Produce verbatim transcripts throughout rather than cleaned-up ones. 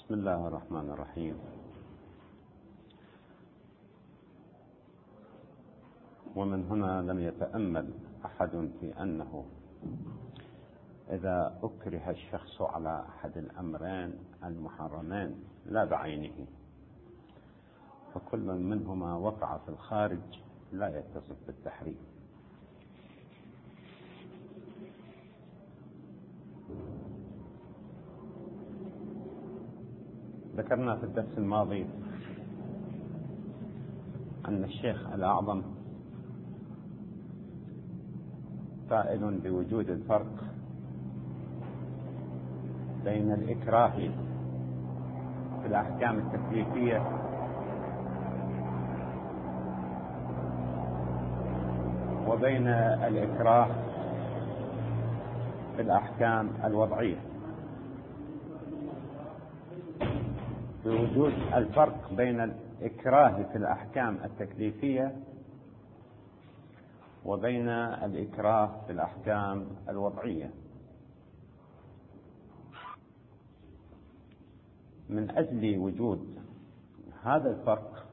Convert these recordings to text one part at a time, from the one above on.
بسم الله الرحمن الرحيم. ومن هنا لم يتأمل أحد في أنه إذا أكره الشخص على أحد الأمرين المحرمين لا بعينه فكل منهما وقع في الخارج لا يتصف بالتحريم. ذكرنا في الدرس الماضي أن الشيخ الأعظم قائل بوجود الفرق بين الإكراه في الأحكام التكليفية وبين الإكراه في الأحكام الوضعية. بوجود الفرق بين الإكراه في الأحكام التكليفية وبين الإكراه في الأحكام الوضعية. من أجل وجود هذا الفرق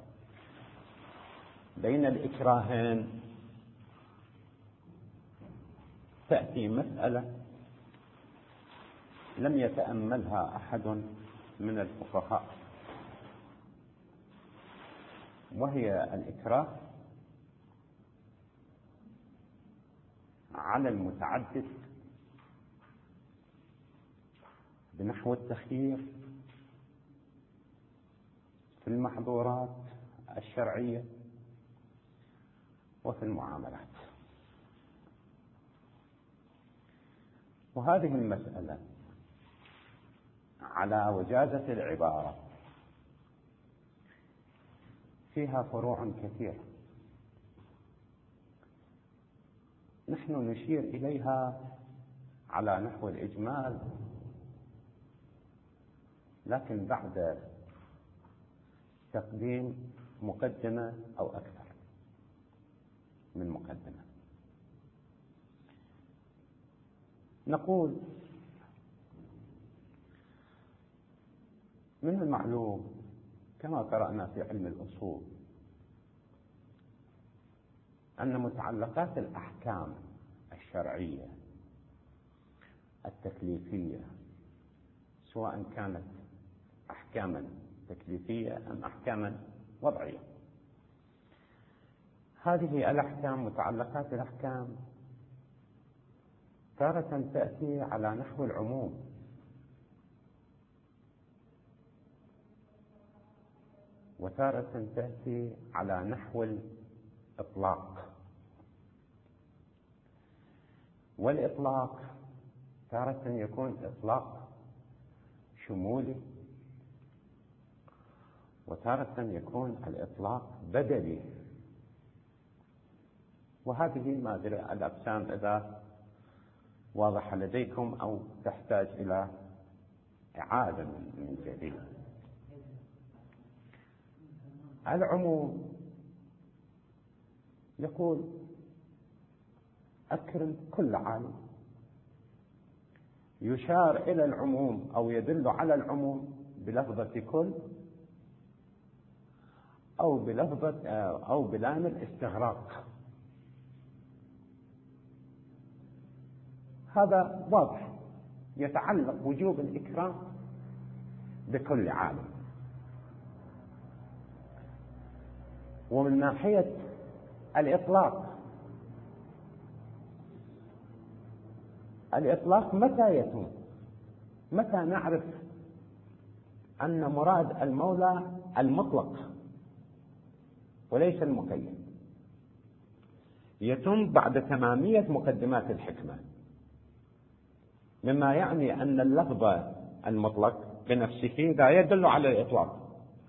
بين الإكراهين تأتي مسألة لم يتأملها أحد من الفقهاء، وهي الإكراه على المتعدد بنحو التخيير في المحظورات الشرعية وفي المعاملات. وهذه المسألة على وجازة العبارة فيها فروع كثيرة نحن نشير إليها على نحو الإجمال، لكن بعد تقديم مقدمة أو أكثر من مقدمة. نقول من المعلوم كما قرأنا في علم الأصول أن متعلقات الأحكام الشرعية التكليفية سواء كانت أحكاما تكليفية أم أحكاما وضعية، هذه الأحكام متعلقات الأحكام تارة تأتي على نحو العموم وتارة تأتي على نحو الإطلاق. والإطلاق تارة يكون إطلاق شمولي وتارة يكون الإطلاق بدلي. وهذه ما أدري الأقسام إذا واضحة لديكم أو تحتاج إلى إعادة من جديد. العموم يقول أكرم كل عالم، يشار إلى العموم أو يدل على العموم بلفظة كل أو بلفظة أو بلام الاستغراق. هذا واضح، يتعلق وجوب الإكرام بكل عالم. ومن ناحية الإطلاق، الإطلاق متى يتم؟ متى نعرف أن مراد المولى المطلق وليس المقيد؟ يتم بعد تمامية مقدمات الحكمة، مما يعني أن اللفظ المطلق بنفسه لا يدل على الإطلاق،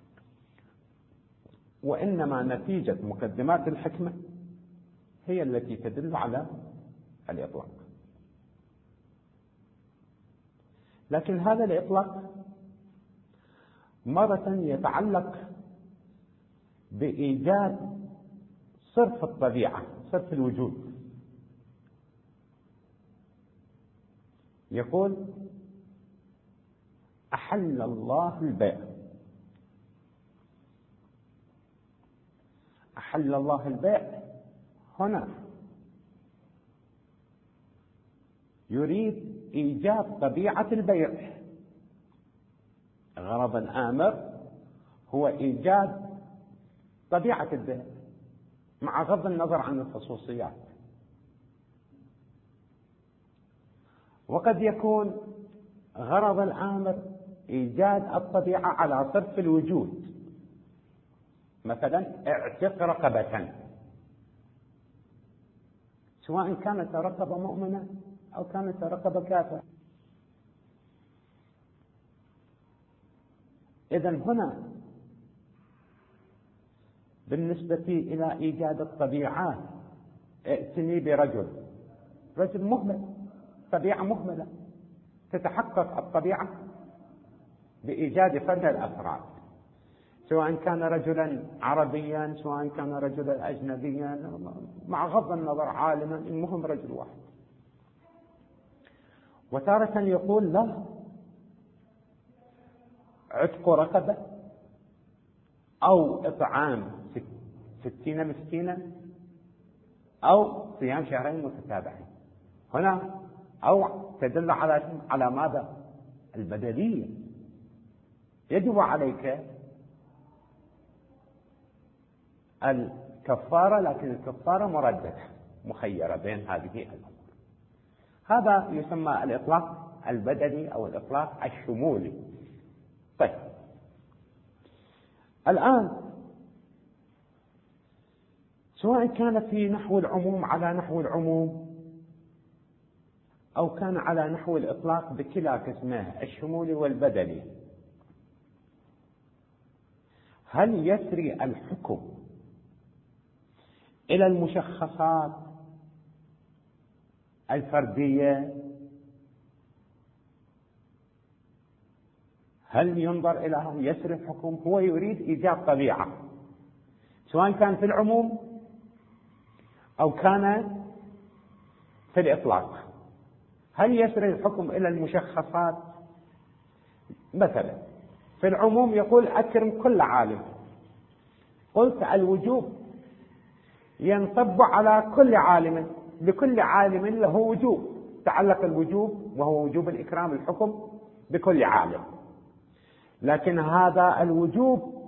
وإنما نتيجة مقدمات الحكمة هي التي تدل على الإطلاق. لكن هذا الإطلاق مرة يتعلق بإيجاد صرف الطبيعة، صرف الوجود. يقول أحل الله البيع. أحل الله البيع هنا يريد إيجاد طبيعة البيع. غرض الآمر هو إيجاد طبيعة البيع مع غض النظر عن الخصوصيات. وقد يكون غرض الآمر إيجاد الطبيعة على صرف الوجود، مثلا اعتق رقبة، سواء كانت رقبة مؤمنة أو كانت رقبة كافرة. إذن هنا بالنسبة إلى إيجاد الطبيعات ائتني برجل، رجل مهمل، طبيعة مهملة، تتحقق الطبيعة بإيجاد فرد الأفراد، سواء كان رجلا عربيا سواء كان رجلا أجنبيا، مع غض النظر عالما، المهم رجل واحد. وتارة يقول لا، عتق رقبة أو إطعام ستين مسكينا أو صيام شهرين متتابعين. هنا أو تدل على على ماذا؟ البدلية. يجب عليك الكفارة، لكن الكفارة مرددة مخيرة بين هذه الأمور. هذا يسمى الإطلاق البدني أو الإطلاق الشمولي. طيب، الآن سواء كان في نحو العموم على نحو العموم أو كان على نحو الإطلاق بكلا قسمه الشمولي والبدني، هل يسري الحكم إلى المشخصات الفردية؟ هل ينظر إلى يسري الحكم؟ هو يريد إيجاد طبيعة، سواء كان في العموم أو كان في الإطلاق. هل يسري الحكم إلى المشخصات؟ مثلا في العموم يقول أكرم كل عالم، قلت الوجوب ينصب على كل عالم، لكل عالم له وجوب، تعلق الوجوب وهو وجوب الإكرام الحكم بكل عالم. لكن هذا الوجوب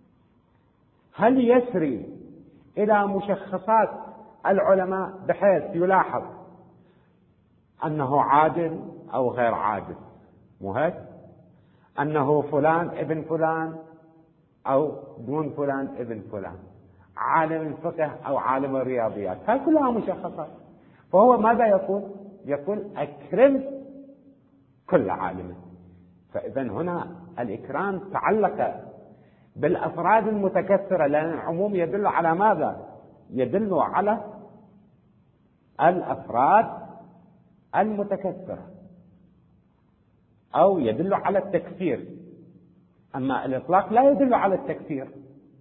هل يسري إلى مشخصات العلماء بحيث يلاحظ أنه عادل أو غير عادل؟ مو هيك؟ أنه فلان ابن فلان أو دون فلان ابن فلان، عالم الفقه أو عالم الرياضيات، هذه كلها مشخصات. فهو ماذا يقول؟ يقول أكرم كل عالم. فإذا هنا الإكرام تعلق بالأفراد المتكثرة، لأن العموم يدل على ماذا؟ يدل على الأفراد المتكثرة أو يدل على التكثير. أما الإطلاق لا يدل على التكثير،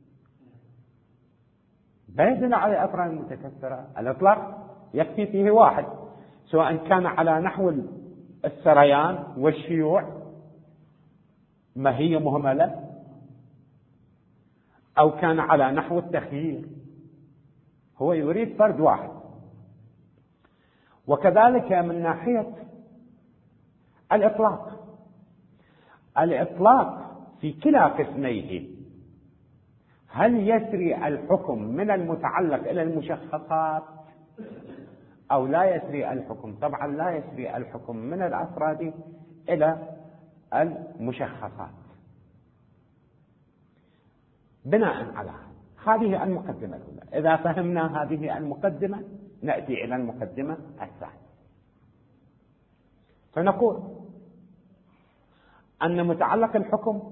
لا يدل على الأفراد المتكثرة. الإطلاق يكفي فيه واحد، سواء كان على نحو السريان والشيوع ما هي مهملة، أو كان على نحو التخيير، هو يريد فرد واحد. وكذلك من ناحية الإطلاق، الإطلاق في كلا قسميه، هل يسري الحكم من المتعلق إلى المشخصات أو لا يسري الحكم؟ طبعا لا يسري الحكم من الأفراد إلى المشخصات. بناء على هذه المقدمة الأولى، إذا فهمنا هذه المقدمة نأتي إلى المقدمة الثانية، فنقول أن متعلق الحكم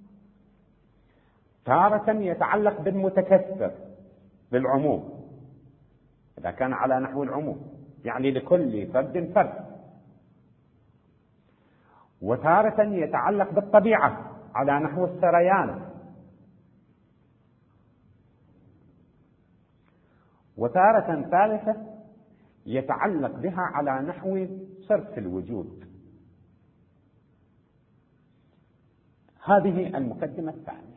تارة يتعلق بالمتكثر بالعموم، إذا كان على نحو العموم يعني لكل فرد فرد، وتارة يتعلق بالطبيعة على نحو السريان، وتارة ثالثة يتعلق بها على نحو صرف الوجود. هذه المقدمة الثانية.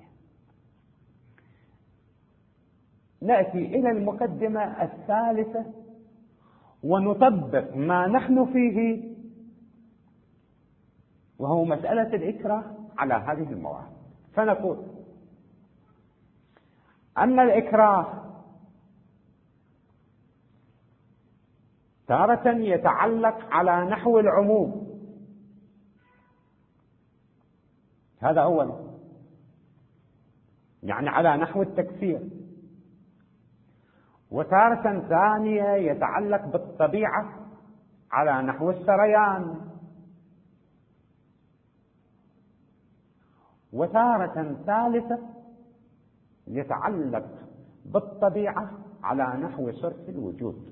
نأتي إلى المقدمة الثالثة ونطبق ما نحن فيه، وهو مسألة الإكراه على هذه المواد. فنقول أن الإكراه تارة يتعلق على نحو العموم، هذا أولا، يعني على نحو التكفير. وتارة ثانية يتعلق بالطبيعة على نحو السريان. وتارة ثالثة يتعلق بالطبيعة على نحو صرف الوجود.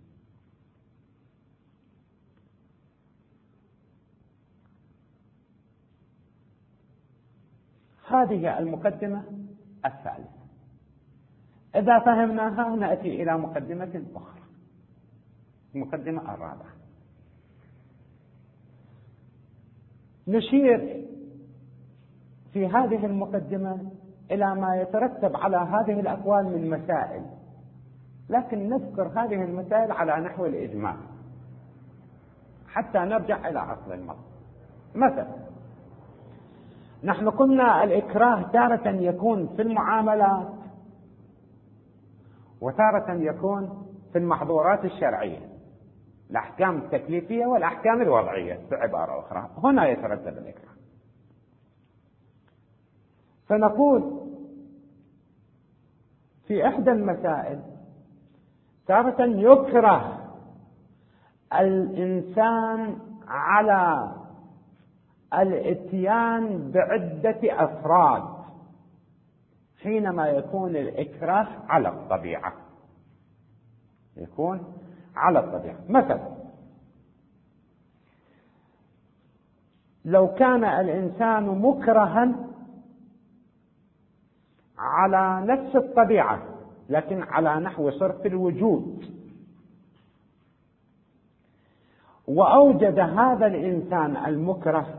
هذه المقدمة الثالثة. إذا فهمناها نأتي إلى مقدمة أخرى، المقدمة الرابعة. نشير في هذه المقدمة إلى ما يترتب على هذه الأقوال من مسائل، لكن نذكر هذه المسائل على نحو الإجمال حتى نرجع إلى أصل المطلب. مثلا نحن قلنا الإكراه تارة يكون في المعاملات، وتارة يكون في المحظورات الشرعية، الأحكام التكليفية والأحكام الوضعية بعبارة أخرى. هنا يترتب الإكراه. فنقول في إحدى المسائل تارة يكره الإنسان على الاتيان بعدة أفراد حينما يكون الإكراه على الطبيعة، يكون على الطبيعة. مثلا لو كان الإنسان مكرها على نفس الطبيعة لكن على نحو صرف الوجود، وأوجد هذا الإنسان المكره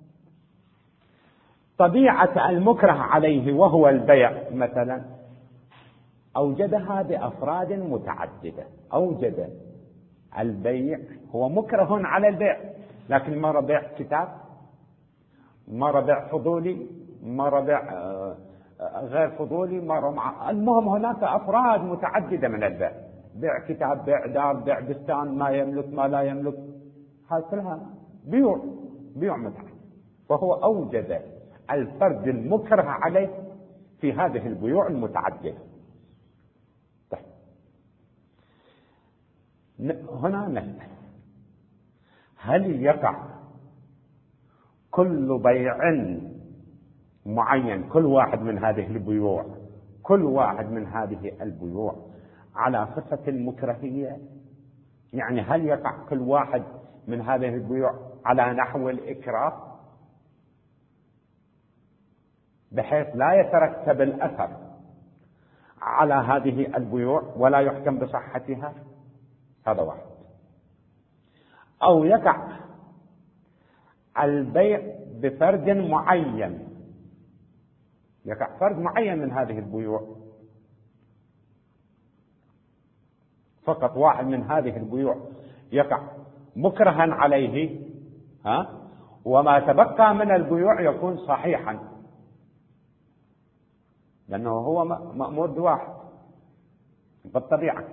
طبيعة المكره عليه وهو البيع مثلا، أوجدها بأفراد متعددة. أوجد البيع، هو مكره على البيع، لكن مرة بيع كتاب، مرة بيع فضولي، مرة بيع غير فضولي، مرة مع، المهم هناك أفراد متعددة من البيع، بيع كتاب، بيع دار، بيع بستان، ما يملك ما لا يملك، هذه كلها بيوع بيوع متعدد. فهو أوجد الفرد المكره عليه في هذه البيوع المتعددة. طيب. هنا نسأل: هل يقع كل بيع معين، كل واحد من هذه البيوع، كل واحد من هذه البيوع على صفة المكرهية؟ يعني هل يقع كل واحد من هذه البيوع على نحو الإكراه بحيث لا يترتب الأثر على هذه البيوع ولا يحكم بصحتها؟ هذا واحد. أو يقع البيع بفرد معين، يقع فرد معين من هذه البيوع، فقط واحد من هذه البيوع يقع مكرها عليه، ها، وما تبقى من البيوع يكون صحيحا لأنه هو مأمور بواحد بالطبيعة.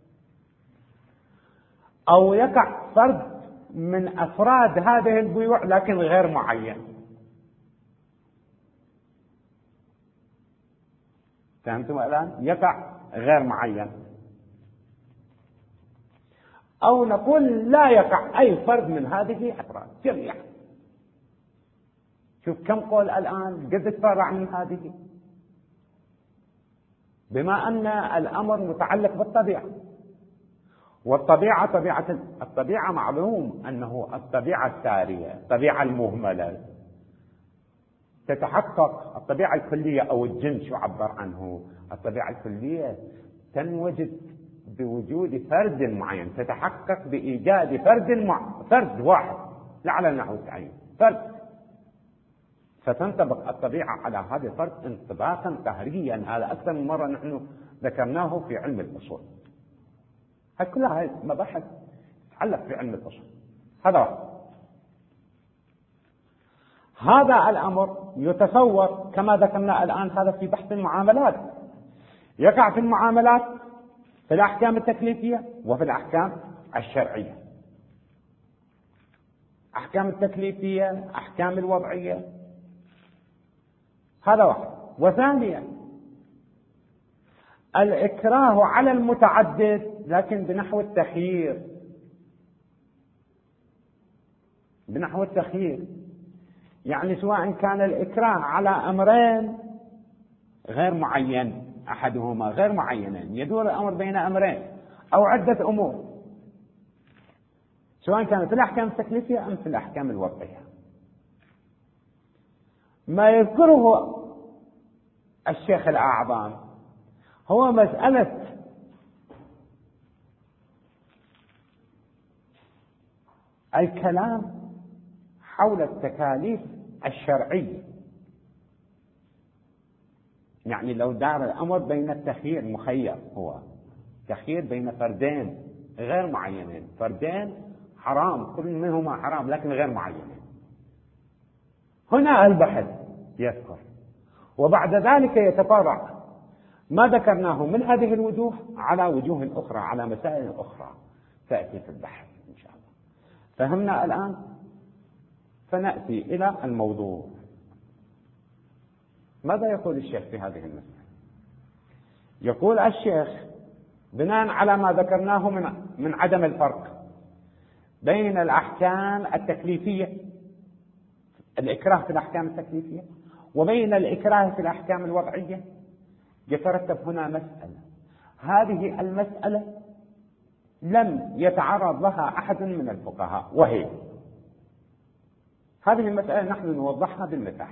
أو يقع فرد من أفراد هذه البيوع لكن غير معين. فهمتم الآن؟ يقع غير معين. أو نقول لا يقع أي فرد من هذه الأفراد جميعا. شوف كم قول الآن قد تفرع من هذه، بما أن الأمر متعلق بالطبيعة، والطبيعة طبيعة الطبيعة معلوم أنه الطبيعة السارية، الطبيعة المهملة تتحقق. الطبيعة الكلية أو الجنس يعبر عنه، الطبيعة الكلية تنوجد بوجود فرد معين، تتحقق بإيجاد فرد مع... فرد واحد، لا على نحو التعيين، فرد. فتنطبق الطبيعة على هذا الفرد انطباقا قهريا. هذا أكثر من مرة نحن ذكرناه في علم الأصول. هاي كلها هاي مباحث تتعلق في علم الأصول. هذا واحد. هذا الأمر يتصور كما ذكرنا الآن، هذا في بحث المعاملات، يقع في المعاملات في الأحكام التكليفية وفي الأحكام الشرعية. أحكام التكليفية، أحكام الوضعية، هذا واحد. وثانيا الإكراه على المتعدد لكن بنحو التخيير، بنحو التخيير، يعني سواء كان الإكراه على أمرين غير معين، أحدهما غير معينين، يدور الأمر بين أمرين أو عدة أمور، سواء كانت في الأحكام التكليفية أم في الأحكام الوضعية. ما يذكره الشيخ الأعظم هو مسألة الكلام حول التكاليف الشرعية، يعني لو دار الأمر بين التخيير، مخير، هو تخيير بين فردين غير معينين، فردين حرام، كل منهما حرام لكن غير معينين، هنا البحث يذكر، وبعد ذلك يتفرع ما ذكرناه من هذه الوجوه على وجوه أخرى، على مسائل أخرى تأتي في البحث إن شاء الله. فهمنا الآن؟ فنأتي إلى الموضوع. ماذا يقول الشيخ في هذه المسألة؟ يقول الشيخ بناء على ما ذكرناه من من عدم الفرق بين الأحكام التكليفية، الإكراه في الأحكام التكليفية، وبين الإكراه في الأحكام الوضعية، يترتب هنا مسألة. هذه المسألة لم يتعرض لها أحد من الفقهاء، وهي هذه المسألة نحن نوضحها بالمثال.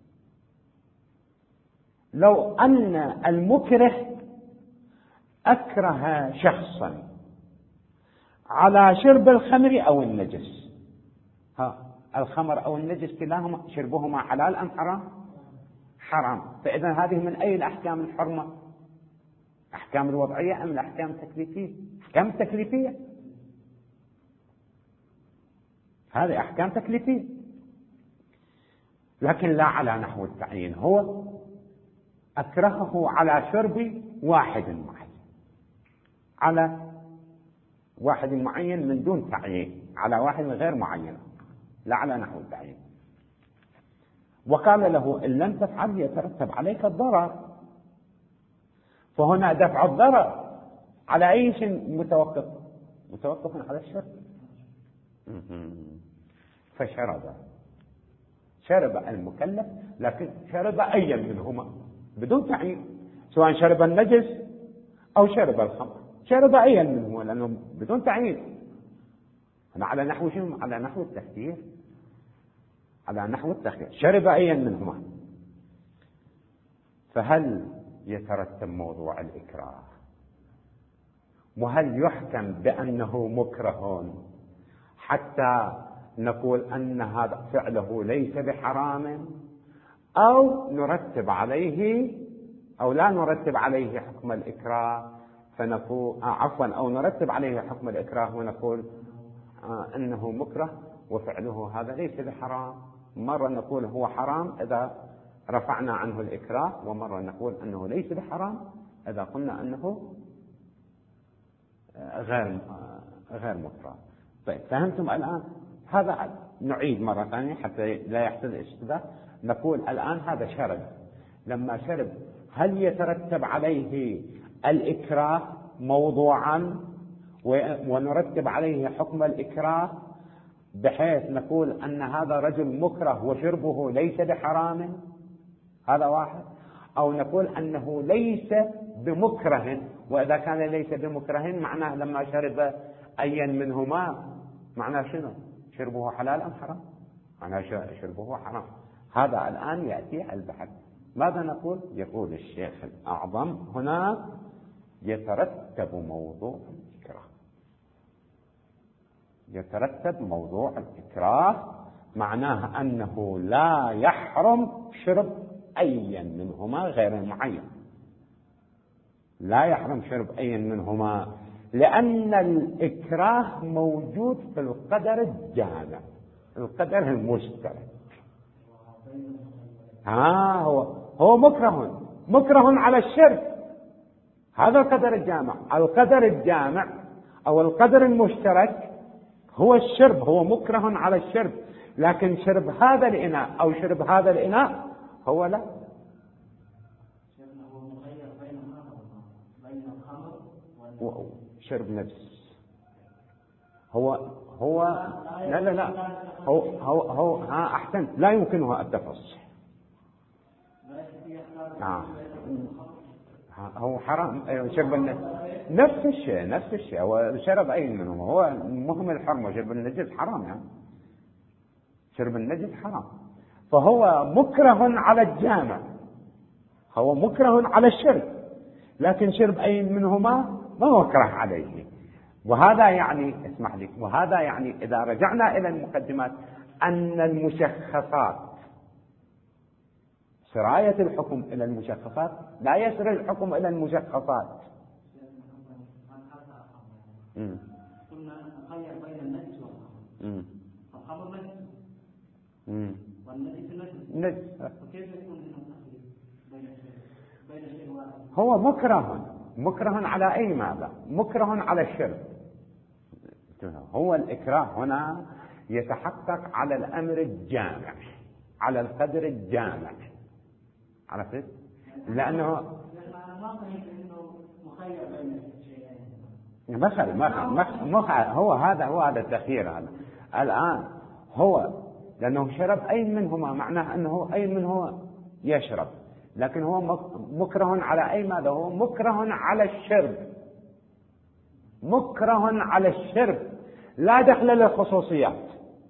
لو أن المكره أكره شخصا على شرب الخمر أو النجس، ها الخمر أو النجس كلاهما شربهما حلال أم حرام؟ حرام. فإذا هذه من أي الأحكام الحرمة؟ أحكام الوضعية أم الأحكام التكليفية؟ أحكام التكليفية، هذه أحكام تكليفية، لكن لا على نحو التعيين. هو أكرهه على شرب واحد معين، على واحد معين من دون تعيين، على واحد غير معين، لا على نحو التعيين، وقال له إن لم تفعل يترتب عليك الضرر. فهنا دفع الضرر على أي شيء متوقف؟ متوقف على الشرب. فشرب، شرب المكلف، لكن شرب أي منهما بدون تعيين، سواء شرب النجس أو شرب الخمر، شرب أي منهما لأنه بدون تعيين. على نحو شنو؟ على نحو التخيير، على نحو التخيير، شرب أي منهما. فهل يترتب موضوع الإكراه؟ وهل يحكم بأنه مكره حتى نقول أن هذا فعله ليس بحرام، أو نرتب عليه أو لا نرتب عليه حكم الإكراه فنقول آه عفوا أو نرتب عليه حكم الإكراه ونقول آه أنه مكره وفعله هذا ليس بحرام؟ مرة نقول هو حرام إذا رفعنا عنه الإكراه، ومرة نقول أنه ليس بحرام إذا قلنا أنه غير غير مكره. طيب فهمتم الآن؟ هذا نعيد مرة ثانية حتى لا يحصل اشتباه. نقول الآن هذا شرب، لما شرب هل يترتب عليه الإكراه موضوعا ونرتب عليه حكم الإكراه بحيث نقول أن هذا رجل مكره وشربه ليس بحرام؟ هذا واحد. أو نقول أنه ليس بمكره، وإذا كان ليس بمكره معناه لما شرب أي منهما معناه شنو؟ شربه حلال أم حرام؟ معناه شربه حرام. هذا الآن يأتي البحث. ماذا نقول؟ يقول الشيخ الأعظم هنا يترتب موضوع الإكراه، يترتب موضوع الإكراه معناه أنه لا يحرم شرب أي منهما غير المعين، لا يحرم شرب أي منهما، لأن الإكراه موجود في القدر الجامع، القدر المشترك. ها هو هو مكره مكره على الشرب، هذا القدر الجامع. القدر الجامع أو القدر المشترك هو الشرب، هو مكره على الشرب، لكن شرب هذا الإناء أو شرب هذا الإناء هو لا. شرب نفس هو هو لا لا لا هو هو هو ها أحسن، لا يمكنه التفصيل. آه. هو حرام شرب النجس، نفس الشيء نفس الشيء هو شرب أي منهم، هو مهم الحرمة. شرب النجس حرام يعني، شرب النجس حرام، فهو مكره على الجامع، هو مكره على الشرب، لكن شرب أي منهما ما مكره عليه. وهذا يعني اسمح لي، وهذا يعني إذا رجعنا إلى المقدمات أن المشخصات، سراية الحكم إلى المشخصات لا يسري الحكم إلى المشخصات. قلنا نخير بين النجس والخمر، الخمر نجس والنجس نجس، فكيف يكون بين شيء واحد؟ هو مكره مكره على أي ماذا؟ مكره على الشرك. هو الإكراه هنا يتحقق على الأمر الجامع، على القدر الجامع، عرفت؟ لأنه مثل مثل هو هذا هو هذا التخيير. هذا الآن هو لأنه شرب أي منهما، معناه أنه أي منه يشرب، لكن هو مكره على أي ماذا؟ هو مكره على الشرب، مكره على الشرب، لا دخل للخصوصيات،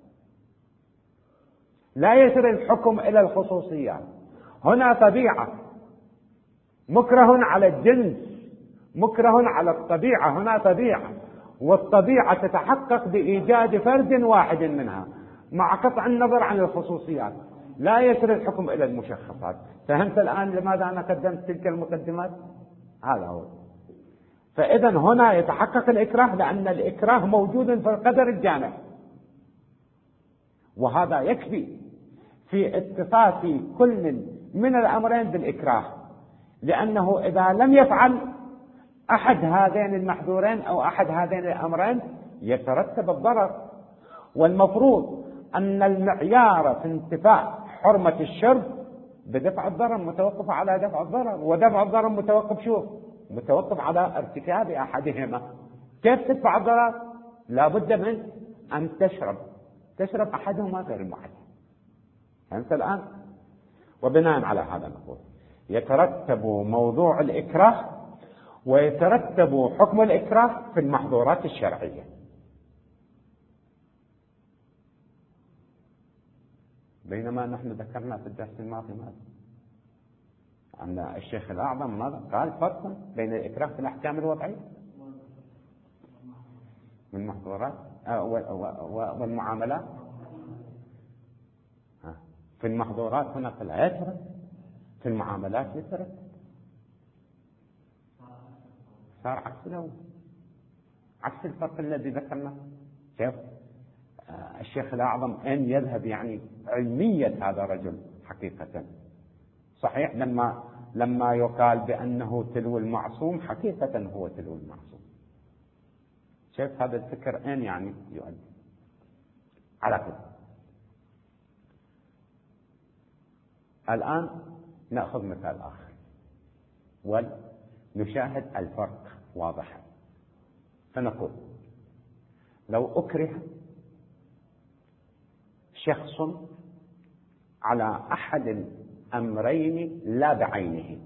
لا يسري الحكم إلى الخصوصيات. هنا طبيعة، مكره على الجنس، مكره على الطبيعة. هنا طبيعة، والطبيعة تتحقق بإيجاد فرد واحد منها مع قطع النظر عن الخصوصيات، لا يسري الحكم إلى المشخصات. فهمت الآن لماذا أنا قدمت تلك المقدمات؟ هذا هو. فإذا هنا يتحقق الإكراه لأن الإكراه موجود في القدر الجامع، وهذا يكفي في اتصاف كل من الأمرين بالإكراه، لأنه إذا لم يفعل أحد هذين المحظورين أو أحد هذين الأمرين يترتب الضرر. والمفروض أن المعيار في انتفاء حرمة الشرب بدفع الضرر، متوقف على دفع الضرر، ودفع الضرر متوقف شوف متوقف على ارتكاب أحدهما. كيف تدفع الضرر؟ لا بد من أن تشرب تشرب أحدهما غير المعين. فهمت الآن؟ وبناء على هذا نقول يترتب موضوع الإكراه ويترتب حكم الإكراه في المحظورات الشرعية. بينما نحن ذكرنا في الدرس الماضي ماذا؟ أن الشيخ الأعظم ماذا قال؟ فرق بين الإكراه في الأحكام الوضعية من المحظورات والمعاملات. في المحظورات هنا فلا يترك، في المعاملات يترك، صار عكس الأول، عكس الفرق الذي ذكرناه. شوف الشيخ الأعظم أن يذهب يعني علمية هذا الرجل حقيقة. صحيح لما لما يقال بأنه تلو المعصوم حقيقة هو تلو المعصوم. شوف هذا الفكر أين يعني يؤدي على كده. الآن نأخذ مثال آخر ونشاهد الفرق واضحا. فنقول لو أكره شخص على أحد الأمرين لا بعينه،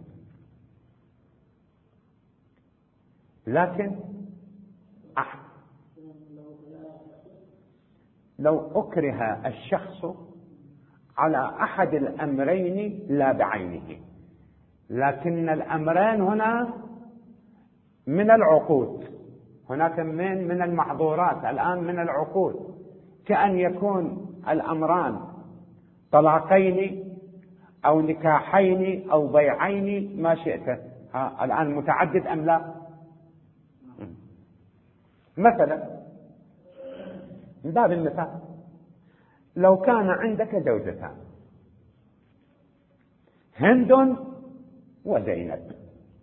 لكن أحد لو أكره الشخص على أحد الأمرين لا بعينه، لكن الأمرين هنا من العقود، هناك من من المحظورات الآن من العقود، كأن يكون الأمران طلاقين أو نكاحين أو بيعين ما شئت، ها الآن متعدد أم لا؟ مثلا من باب المثال، لو كان عندك زوجتان هند وزينب،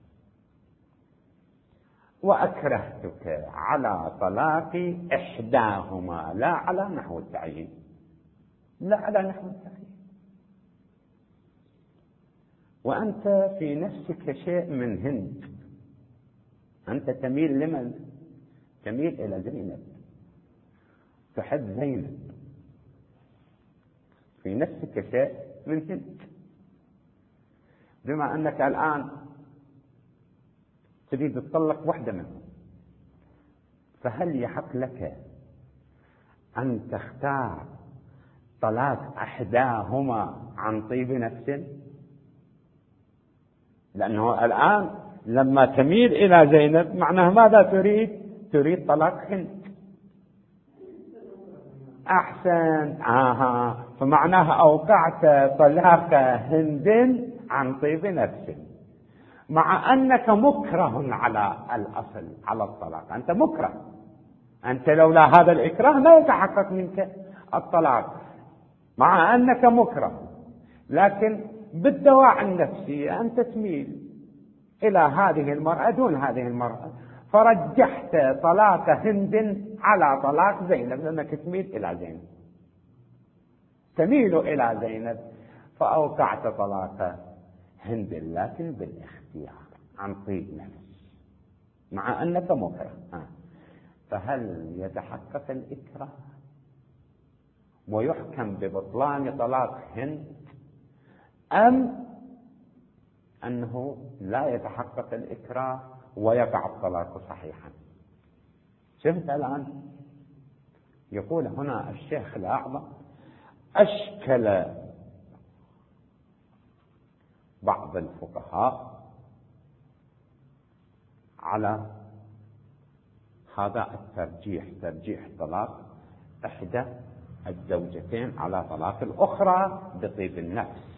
وأكرهتك على طلاق إحداهما لا على نحو التعيين، لا على نحو التعيين، وأنت في نفسك شيء من هند، أنت تميل لمن؟ تميل إلى زينب، تحب زينب، في نفسك شيء من هند، بما أنك الآن تريد تطلق واحدة منهم، فهل يحق لك أن تختار طلاق إحداهما عن طيب نفس؟ لأنه الآن لما تميل إلى زينب معناه ماذا تريد؟ تريد طلاق هند. أحسن، آها، فمعناه أوقعت طلاق هند عن طيب نفس، مع أنك مكره على الأصل، على الطلاق، أنت مكره، أنت لولا هذا الإكراه لا يتحقق منك الطلاق، مع أنك مكره، لكن بالدواعي النفسية أنت تميل إلى هذه المرأة دون هذه المرأة، فرجحت طلاق هند على طلاق زينب، لأنك تميل إلى زينب، تميل إلى زينب، فأوقعت طلاق هند لكن بالاختيار عن طيب نفس، مع أنك مكره. فهل يتحقق الإكراه ويحكم ببطلان طلاق هند، أم أنه لا يتحقق الإكراه ويقع الطلاق صحيحا؟ شفت الآن؟ يقول هنا الشيخ الأعظم: أشكل بعض الفقهاء على هذا الترجيح، ترجيح طلاق إحدى الزوجتين على طلاق الأخرى بطيب النفس،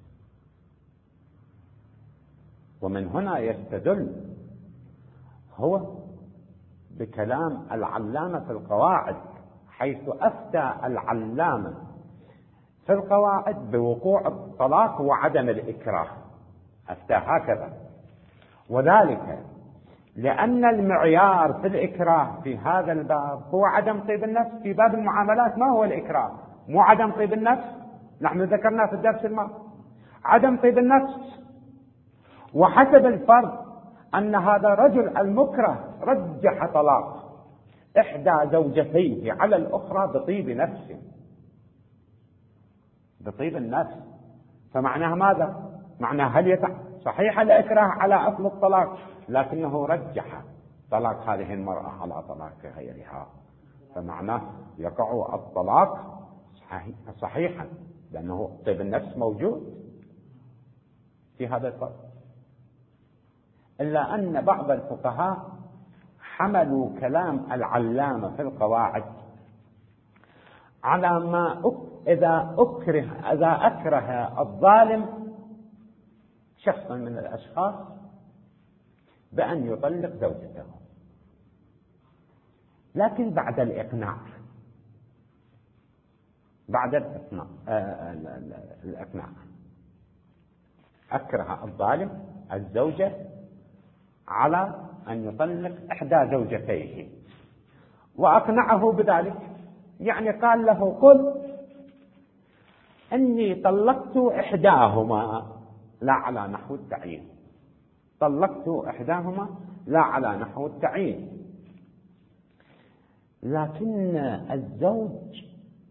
ومن هنا يستدل هو بكلام العلامة في القواعد، حيث أفتى العلامة في القواعد بوقوع الطلاق وعدم الإكراه، أفتى هكذا، وذلك لأن المعيار في الإكراه في هذا الباب هو عدم طيب النفس. في باب المعاملات ما هو الإكراه؟ مو عدم طيب النفس، نحن ذكرنا في الدرس الماضي عدم طيب النفس، وحسب الفرض أن هذا الرجل المكره رجح طلاق إحدى زوجتيه على الأخرى بطيب نفسه، بطيب النفس، فمعناه ماذا؟ معناه هل يتع... صحيح الإكراه على أصل الطلاق، لكنه رجح طلاق هذه المرأة على طلاق غيرها، فمعناه يقع الطلاق صحيحا، لأنه طيب النفس موجود في هذا الفرق. إلا أن بعض الفقهاء حملوا كلام العلامة في القواعد على ما أك... إذا أكره إذا أكره الظالم شخصا من الأشخاص بأن يطلق زوجته، لكن بعد الإقناع، بعد الإقناع آه الإقناع أكره الظالم الزوجة على أن يطلق إحدى زوجتيه وأقنعه بذلك، يعني قال له: قل إني طلقت إحداهما لا على نحو التعيين، طلقت إحداهما لا على نحو التعيين، لكن الزوج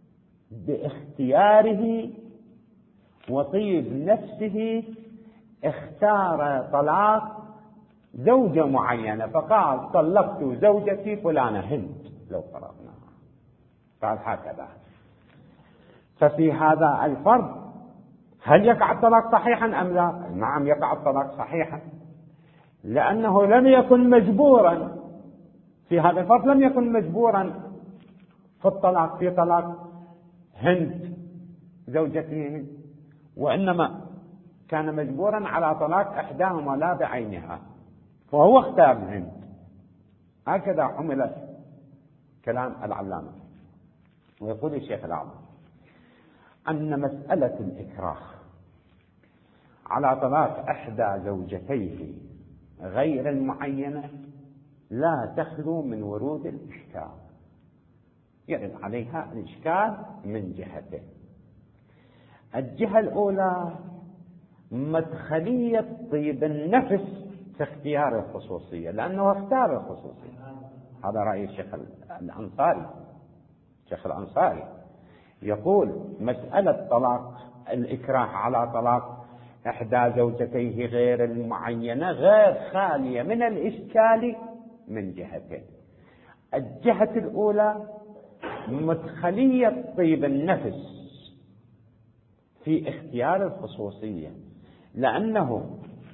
باختياره وطيب نفسه اختار طلاق زوجة معينة، فقال: طلقت زوجتي فلانة هند، لو فرضنا، قال هكذا. ففي هذا الفرض هل يقع الطلاق صحيحا أم لا؟ نعم، يقع الطلاق صحيحا، لأنه لم يكن مجبورا في هذا الفرض، لم يكن مجبورا في الطلاق، في طلاق هند زوجته هند، وإنما كان مجبورا على طلاق إحداهما لا بعينها، فهو اختار هند. هكذا حمل كلام العلامة. ويقول الشيخ الأعظم أن مسألة الإكراه على طلاق إحدى زوجتيه غير المعينة لا تخلو من ورود الإشكال، يرد عليها الإشكال من جهتين. الجهة الأولى مدخلية طيب النفس في اختيار الخصوصية، لأنه اختار الخصوصية. هذا رأي الشيخ الأنصاري. الشيخ الأنصاري يقول مسألة طلاق الإكراه على طلاق إحدى زوجتيه غير المعينة غير خالية من الإشكال من جهتين. الجهة الأولى مدخلية طيب النفس في اختيار الخصوصية، لأنه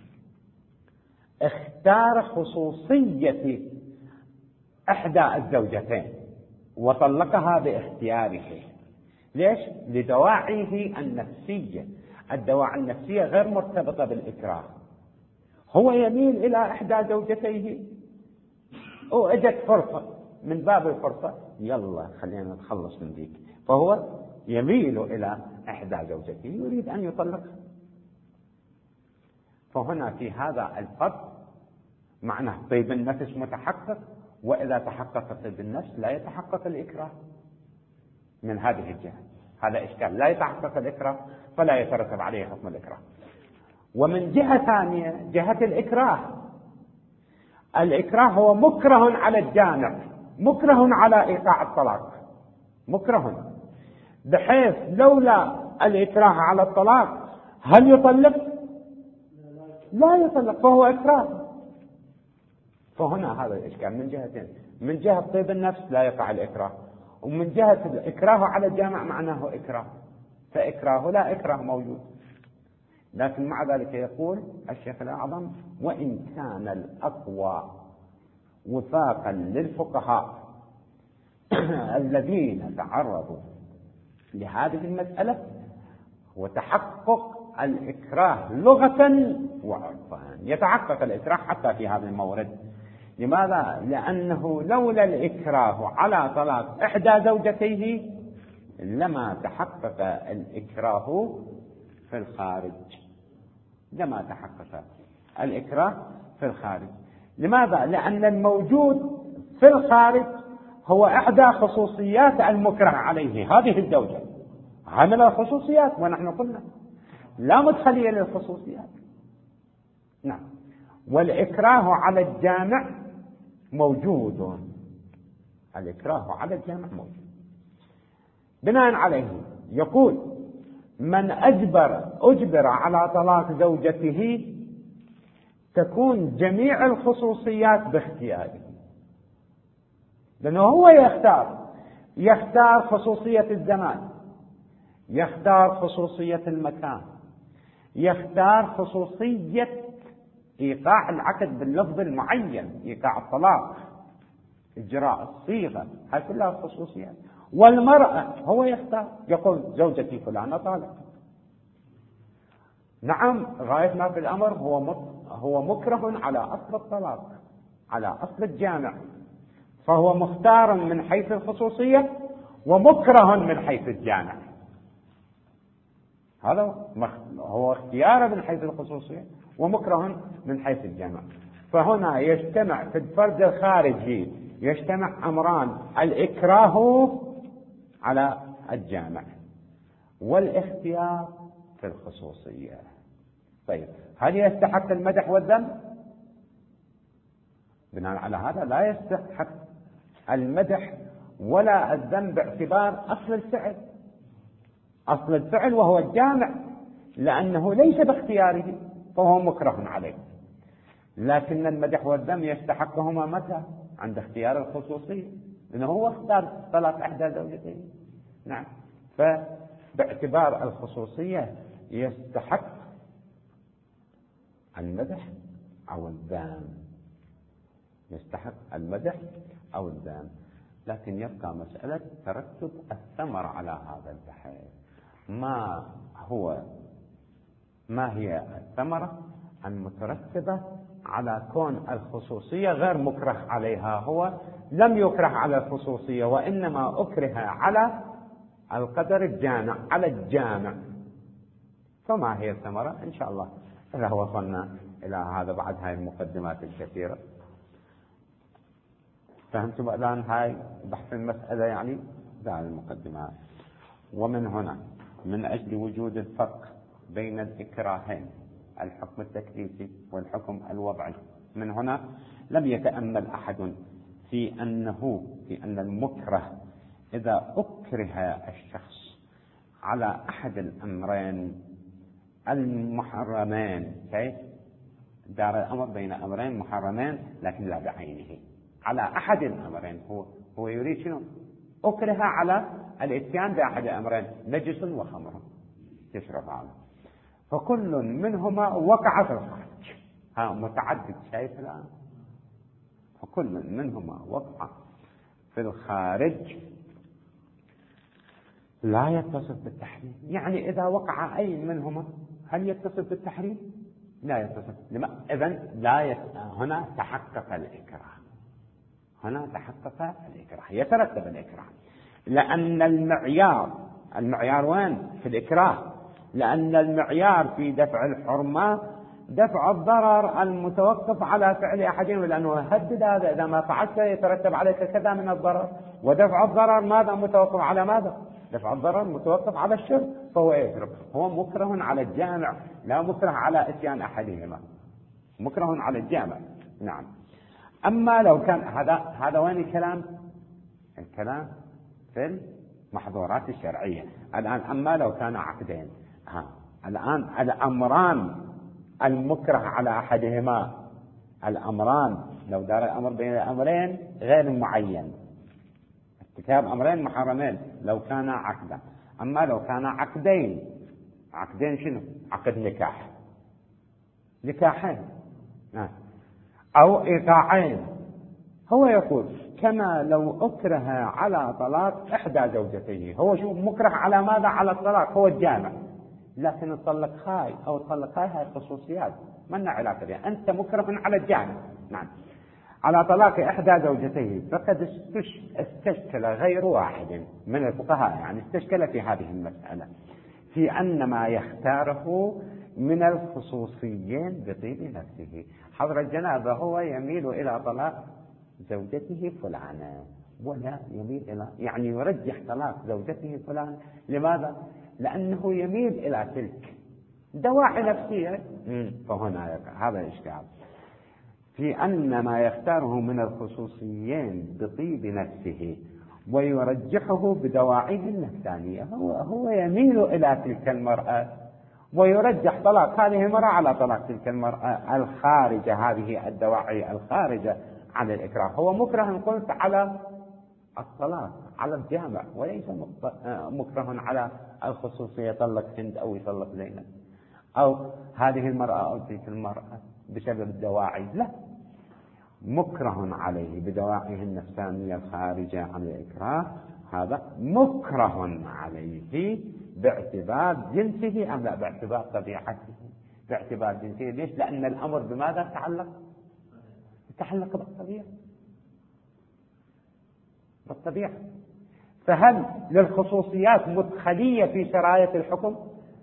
اختار خصوصية إحدى الزوجتين وطلقها باختياره. ليش؟ لدواعيه النفسية. الدواعي النفسية غير مرتبطة بالإكراه. هو يميل إلى إحدى زوجتيه وإجت فرصة من باب الفرصة، يلا خلينا نتخلص من ذيك، فهو يميل إلى إحدى زوجته يريد أن يطلقها. فهنا في هذا الفرق معناه طيب النفس متحقق، وإذا تحقق طيب النفس لا يتحقق الإكراه من هذه الجهة. هذا إشكال، لا يتحقق الإكراه فلا يترتب عليه حكم الإكراه. ومن جهة ثانية جهة الإكراه، الإكراه هو مكره على الجامع، مكره على إيقاع الطلاق، مكره بحيث لولا الإكراه على الطلاق هل يطلق؟ لا يطلق، فهو إكراه. فهنا هذا الإشكال من جهتين، من جهة طيب النفس لا يقع الإكراه، ومن جهة الإكراه على الجامع معناه إكراه، فإكراه لا إكراه موجود. لكن مع ذلك يقول الشيخ الأعظم وإن كان الأقوى وفاقا للفقهاء الذين تعرضوا لهذه المسألة هو تحقق الإكراه لغة وعرفا. يتحقق الإكراه حتى في هذا المورد. لماذا؟ لأنه لولا الإكراه على طلاق إحدى زوجتيه لما تحقق الإكراه في الخارج، لما تحقق الإكراه في الخارج. لماذا؟ لأن الموجود في الخارج هو إحدى خصوصيات المكره عليه، هذه الزوجة عمل الخصوصيات، ونحن قلنا لا مدخلية للخصوصيات. نعم. والإكراه على الجامع موجود، الإكراه على الجامع موجود. بناء عليه يقول من أجبر أجبر على طلاق زوجته تكون جميع الخصوصيات باختياره، لأنه هو يختار يختار خصوصية الزمان، يختار خصوصية المكان، يختار خصوصية إيقاع العقد باللفظ المعين، إيقاع الطلاق، إجراء الصيغة، هذه كلها خصوصيات. والمرأة هو يختار، يقول زوجتي فلانة طالق. نعم، غاية ما في الأمر هو هو مكره على أصل الطلاق، على أصل الجامع، فهو مختار من حيث الخصوصية ومكره من حيث الجامع. هذا هو اختيار من حيث الخصوصية ومكره من حيث الجامع. فهنا يجتمع في الفرد الخارجي يجتمع أمران: الإكراه على الجامع والاختيار في الخصوصية. طيب، هل يستحق المدح والذم؟ بناء على هذا لا يستحق المدح ولا الذم باعتبار أصل الفعل، أصل الفعل وهو الجامع، لأنه ليس باختياره فهو مكره عليه. لكن المدح والذم يستحقهما متى؟ عند اختيار الخصوصية، لأنه هو اختار طلاق إحدى زوجتين. نعم. فباعتبار الخصوصية يستحق المدح أو الذم، يستحق المدح أو الذم. لكن يبقى مسألة ترتب الثمر على هذا البحث. ما هو ما هي الثمرة المترتبة على كون الخصوصية غير مكره عليها؟ هو لم يكره على الخصوصية، وإنما أكره على القدر الجامع، على الجامع. فما هي الثمرة؟ إن شاء الله إذا وصلنا إلى هذا بعد هاي المقدمات الكثيرة. فهمتم الآن هاي بحث المسألة يعني ذا المقدمات. ومن هنا من أجل وجود الفرق بين الإكراهين، الحكم التكليفي والحكم الوضعي، من هنا لم يتأمل أحد في أنه في أن المكره إذا أكره الشخص على أحد الأمرين المحرمين، كيف دار الأمر بين أمرين محرمين لكن لا بعينه، على أحد الأمرين، هو هو يريد شنو؟ أكره على الإتيان بأحد الأمرين، نجس وخمر تشرب عنه، فكل منهما وقع في الخارج. ها متعدد، شايف الآن؟ فكل منهما وقع في الخارج لا يتصف بالتحريم. يعني إذا وقع أي منهما هل يتصف بالتحريم؟ لا يتصف. إذن لا يت... هنا تحقق الإكراه، هنا تحقق الإكراه، يترتب الإكراه، لأن المعيار المعيار وين؟ في الإكراه. لأن المعيار في دفع الحرمة دفع الضرر المتوقف على فعل أحدهم، لأنه هدد هذا إذا ما فعلت يترتب عليك كذا من الضرر، ودفع الضرر ماذا متوقف على ماذا؟ دفع الضرر متوقف على الشرك، فهو يشرب. هو مكره على الجامع، لا مكره على إتيان أحدهما، مكره على الجامع. نعم. أما لو كان هذا هذا وين الكلام؟ الكلام في المحظورات الشرعية. الآن أما لو كان عقدين، ها الآن الأمران المكره على أحدهما، الأمران لو دار الأمر بين الأمرين غير معين، ارتكاب أمرين محرمين لو كان عقدا. أما لو كان عقدين، عقدين شنو؟ عقد نكاح، نكاحين أو إيقاعين، هو يقول كما لو أكره على طلاق إحدى زوجته. هو شو مكره على ماذا؟ على الطلاق، هو الجامع، لكن الطلق هاي أو الطلق هاي هاي خصوصيات ما لنا علاقة بها، أنت مكره على الجامع. نعم. على طلاق إحدى زوجته فقد استشكل غير واحد من الفقهاء، يعني استشكل في هذه المسألة في أن ما يختاره من الخصوصيين بطيب نفسه. حضر الجنابة هو يميل إلى طلاق زوجته فلانة، ولا يميل إلى يعني يرجح طلاق زوجته فلانة. لماذا؟ لأنه يميل إلى تلك دواعي نفسية. فهنا هذا الإشكال في أن ما يختاره من الخصوصيين بطيب نفسه ويرجحه بدواعيه النفسانية، هو هو يميل إلى تلك المرأة ويرجح طلاق هذه المرأة على طلاق تلك المرأة الخارجة، هذه الدواعي الخارجة عن الإكراه. هو مكره قلت على الطلاق، على الجامع، وليس مكره على الخصوصية، طلق هند أو يطلق زينب أو هذه المرأة أو تلك المرأة بسبب الدواعي، لا، مكره عليه بدواعيه النفسانية الخارجة عن الإكراه. هذا مكره عليه باعتبار جنسه أم لا باعتبار طبيعته؟ باعتبار جنسه. ليش؟ لأن الأمر بماذا تعلق؟ يتعلق بالطبيعة، بالطبيعة. فهل للخصوصيات مدخلية في شرائط الحكم؟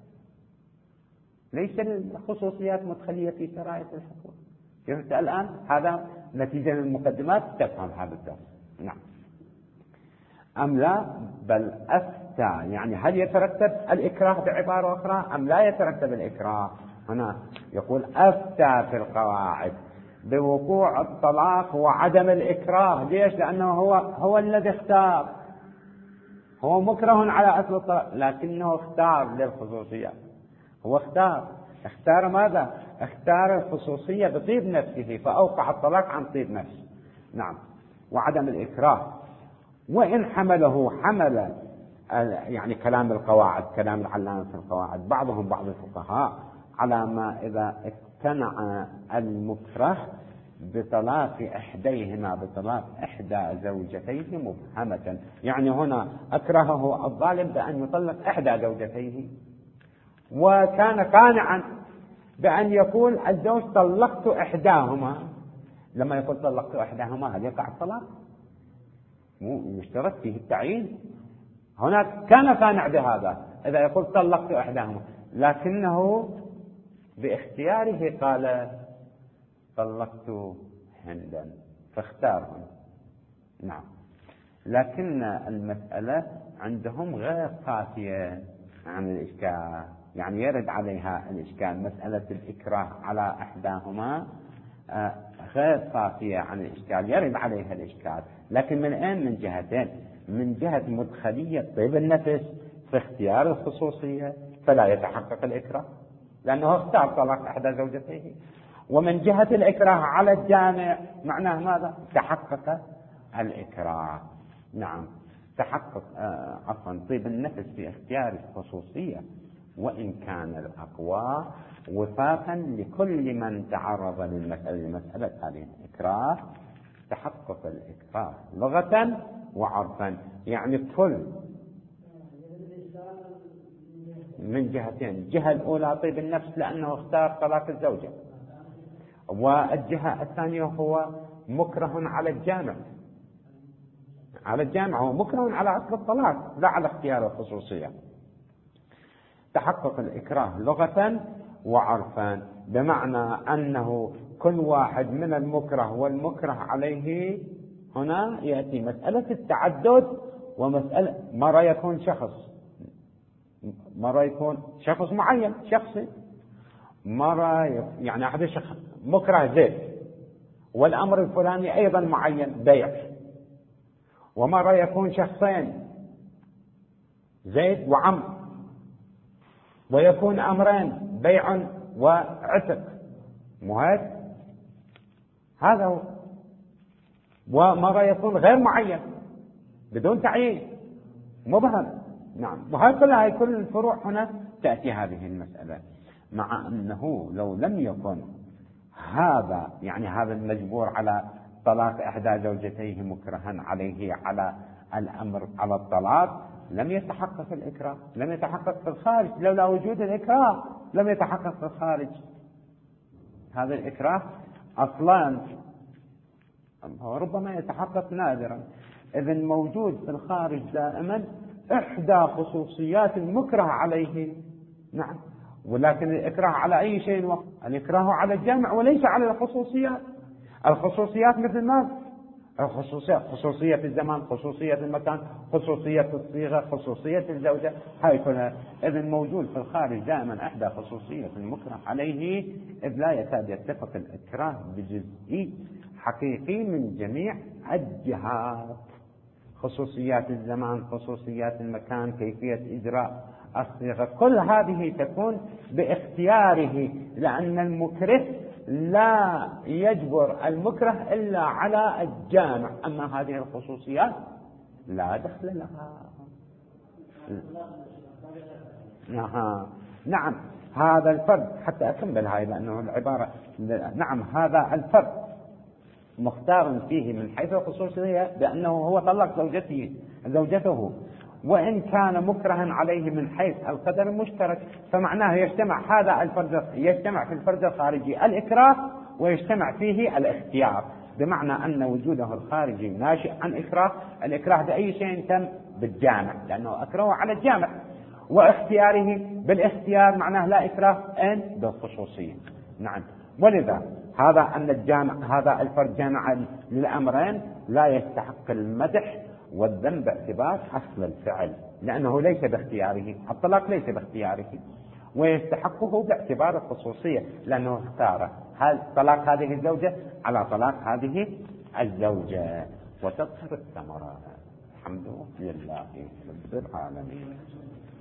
ليس الخصوصيات مدخلية في شرائط الحكم. فهمت الآن؟ هذا نتيجة للمقدمات تفهم هذا الدرس. نعم. أم لا؟ بل أفتى، يعني هل يترتب الإكراه بعبارة أخرى أم لا يترتب الإكراه؟ هنا يقول أفتى في القواعد بوقوع الطلاق وعدم الإكراه. ليش؟ لأنه هو هو الذي اختار، هو مكره على أصل الطلاق لكنه اختار للخصوصية، هو اختار اختار ماذا؟ اختار الخصوصية بطيب نفسه فأوقع الطلاق عن طيب نفسه. نعم. وعدم الإكراه. وإن حمله حمل يعني كلام القواعد، كلام العلامة في القواعد، بعضهم بعض الفقهاء على ما إذا اقتنع المكره بطلاق إحديهما بطلاق إحدى زوجتيه مبهمة، يعني هنا أكرهه الظالم بأن يطلق إحدى زوجتيه، وكان قانعا بأن يقول الزوج طلقت إحداهما. لما يقول طلقت إحداهما هل يقع الطلاق؟ مو يشترط فيه التعيين. هناك كان قانع بهذا إذا يقول طلقت إحداهما، لكنه باختياره قال طلقت هندا، فاختارهم. نعم، لكن المسألة عندهم غير قاسية عن الإشكال، يعني يرد عليها الإشكال. مسألة الإكراه على إحداهما غير قاسية عن الإشكال، يرد عليها الإشكال، لكن من أين؟ من جهتين: من جهة مدخلية طيب النفس في اختيار الخصوصية فلا يتحقق الإكراه لأنه اختار طلاق إحدى زوجتيه، ومن جهة الإكراه على الجامع معناه ماذا؟ تحقق الإكراه. نعم، تحقق آه عفوا طيب النفس في اختيار الخصوصية، وإن كان الأقوى وفاقا لكل من تعرض للمسألة مسألة هذه الإكراه. تحقق الإكراه لغة وعرفا، يعني كل من جهتين: الجهة الأولى طيب النفس لأنه اختار طلاق الزوجة، والجهة الثانية هو مكره على الجامع. على الجامع هو مكره على عقد الطلاق لا على اختيار الخصوصية. تحقق الإكراه لغة وعرفا، بمعنى أنه كل واحد من المكره والمكره عليه هنا يأتي مسألة التعدد، ومسألة مرة يكون شخص، مرة يكون شخص معين شخصي، مرة يعني أحد الشخص مكره زيد والأمر الفلاني أيضا معين بيع، ومرة يكون شخصين زيد وعمر، ويكون أمرين بيع وعتق، مهد هذا هو. ومرة يكون غير معين بدون تعيين مبهم. نعم، وهكذا كل الفروع هنا تأتي هذه المسألة، مع أنه لو لم يكن هذا يعني هذا المجبور على طلاق إحدى زوجتيه مكرها عليه على الأمر على الطلاق لم يتحقق الإكراه، لم يتحقق في الخارج. لولا وجود الإكراه لم يتحقق في الخارج. هذا الإكراه أصلا هو ربما يتحقق نادرا، إذن موجود في الخارج دائما إحدى خصوصيات المكره عليه. نعم، ولكن الإكراه على أي شيء وقت؟ الإكراه على الجامع وليس على الخصوصيات. الخصوصيات مثل ما الخصوصيات: خصوصية الزمان، خصوصية المكان، خصوصية الصيغة، خصوصية الزوجة، هاي كلها. إذن موجود في الخارج دائما إحدى خصوصية المكره عليه، إذ لا يكاد يتفق الإكراه بجزئي حقيقي من جميع الجهات: خصوصيات الزمان، خصوصيات المكان، كيفية إجراء الصيغة، كل هذه تكون باختياره، لأن المكره لا يجبر المكره إلا على الجامع. أما هذه الخصوصيات لا دخل لها. نعم نعم هذا الفرد، حتى أكمل هاي لأنه العبارة نعم هذا الفرد مختار فيه من حيث الخصوصية بأنه هو طلق زوجته زوجته وإن كان مكرها عليه من حيث القدر المشترك، فمعناه يجتمع هذا الفرد يجتمع في الفرد الخارجي الإكراه ويجتمع فيه الاختيار، بمعنى أن وجوده الخارجي ناشئ عن إكراه. الإكراه بأي شيء تم بالجامع لأنه أكره على الجامع، واختياره بالاختيار معناه لا إكراه إن بالخصوصية. نعم، ولذا هذا أن الجامع هذا الفرد جامع للأمرين لا يستحق المدح والذم باعتبار أصل الفعل، لأنه ليس باختياره، الطلاق ليس باختياره، ويستحقه باعتبار الخصوصية لأنه اختار هل طلاق هذه الزوجة على طلاق هذه الزوجة، وتظهر الثمرة. الحمد لله رب العالمين.